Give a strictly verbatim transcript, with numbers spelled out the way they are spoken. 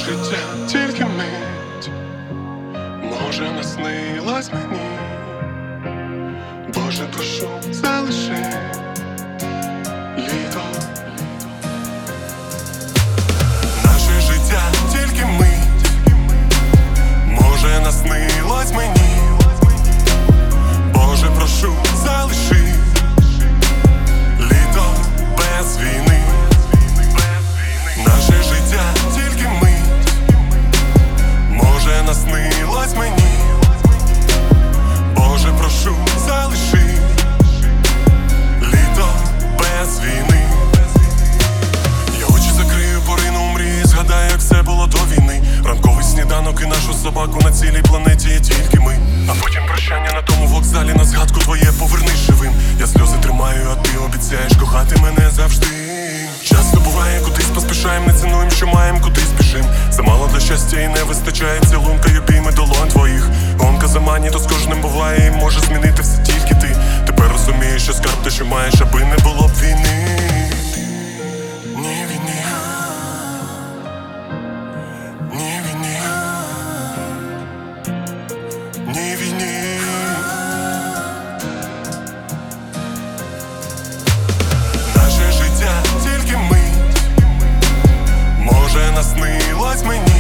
життя тільки мить, може, наснилась мені. Боже, прошу, залиши літо. Наше життя тільки мить, може, наснилось мені. Боже, прошу, залиши літо без війни. Наше життя тільки мить, може, наснилось мені. Боже, прошу, залиши літо без війни. Я очі закрию, порину у мрії, згадаю, як все було до війни. Ранковий сніданок і нашу собаку, на цілій планеті є тільки ми. А потім прощання на тому вокзалі, на згадку твоє повернись живим. Я сльози тримаю, а ти обіцяєш кохати мене завжди. Часто буває, кудись поспішаєм, не цінуєм, що маєм, кудись біжим. Замало для щастя і не вистачає цілунка й обійми долонь твоїх. Гонка за мані, то з кожним буває, і може змінити все тільки ти. Тепер розумієш, що скарб те, що маєш, аби не було б війни. Ні війні, ні війні, ні війні. Наше життя тільки мить, може, наснилось мені.